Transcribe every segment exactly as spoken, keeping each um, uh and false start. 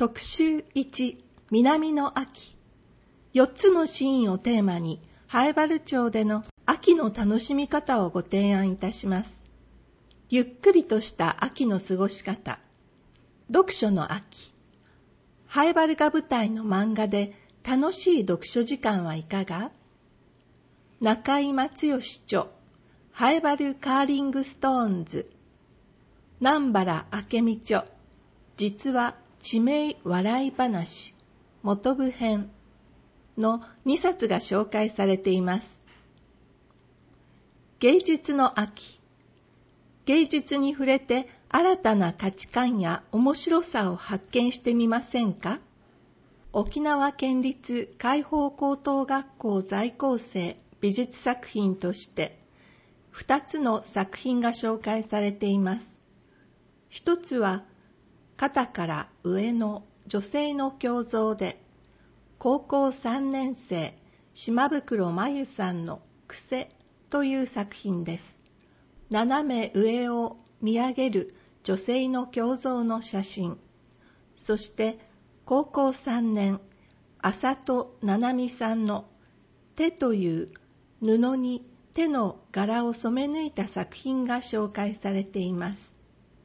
特集いち、南の秋。よっつのシーンをテーマに、南風原町での秋の楽しみ方をご提案いたします。ゆっくりとした秋の過ごし方。読書の秋。南風原が舞台の漫画で楽しい読書時間はいかが？中井松義著、南風原カーリングストーンズ。南原明美著、実は地名笑い話、元部編のにさつが紹介されています。芸術の秋。芸術に触れて新たな価値観や面白さを発見してみませんか？沖縄県立海邦高等学校在校生美術作品としてふたつの作品が紹介されています。一つは肩から上の女性の胸像で、高校さんねん生島袋真由さんの癖という作品です。斜め上を見上げる女性の胸像の写真。そして高校さんねん浅戸七海さんの手という布に手の柄を染め抜いた作品が紹介されています。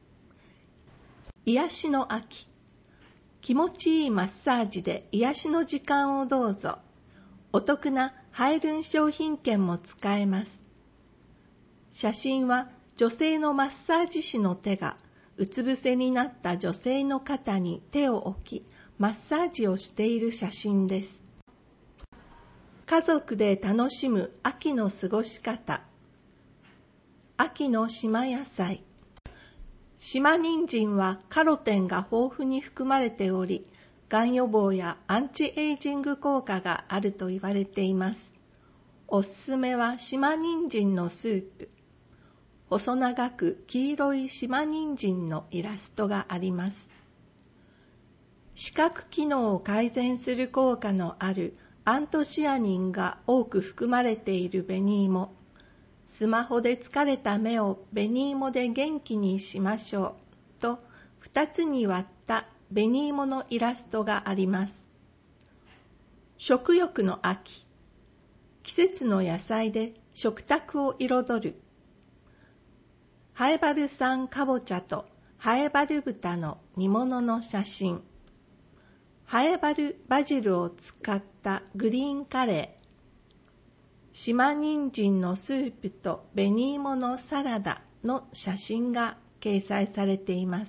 癒しの秋。気持ちいいマッサージで癒しの時間をどうぞ。お得なハイルン商品券も使えます。写真は女性のマッサージ師の手がうつ伏せになった女性の肩に手を置き、マッサージをしている写真です。家族で楽しむ秋の過ごし方。秋の島野菜。島人参はカロテンが豊富に含まれており、がん予防やアンチエイジング効果があると言われています。おすすめは島人参のスープ。細長く黄色い島人参のイラストがあります。視覚機能を改善する効果のあるアントシアニンが多く含まれている紅芋。スマホで疲れた目を紅芋で元気にしましょうとふたつに割った紅芋のイラストがあります。食欲の秋。季節の野菜で食卓を彩る。南風原産かぼちゃと南風原豚の煮物の写真。南風原バジルを使ったグリーンカレー。島人参のスープと紅芋のサラダの写真が掲載されています。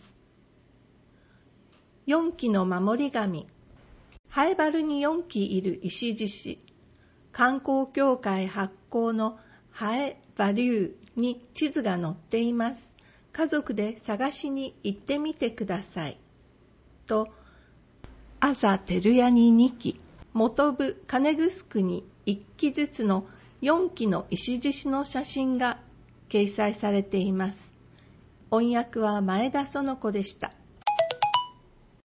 よんきの守り神。南風原によんきいる石獅子。観光協会発行のハエバリューに地図が載っています。家族で探しに行ってみてください。と、あざてるやににき、元部金城にいっきずつのよんきの石獅子の写真が掲載されています。音訳は前田園子でした。